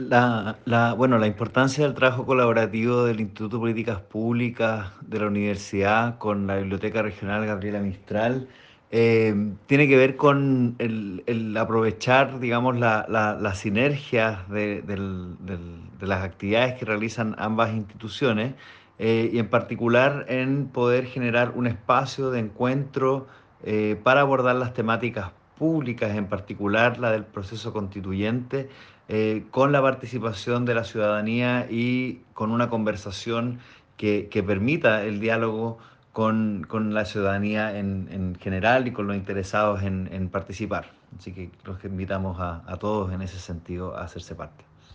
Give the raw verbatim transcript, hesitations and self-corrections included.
La, la, bueno, la importancia del trabajo colaborativo del Instituto de Políticas Públicas de la universidad con la Biblioteca Regional Gabriela Mistral eh, tiene que ver con el, el aprovechar, digamos, la, la- las sinergias de, del- del- de las actividades que realizan ambas instituciones eh, y en particular en poder generar un espacio de encuentro eh, para abordar las temáticas públicas, en particular la del proceso constituyente eh, con la participación de la ciudadanía y con una conversación que, que permita el diálogo con, con la ciudadanía en, en general y con los interesados en, en participar. Así que los invitamos a, a todos en ese sentido a hacerse parte.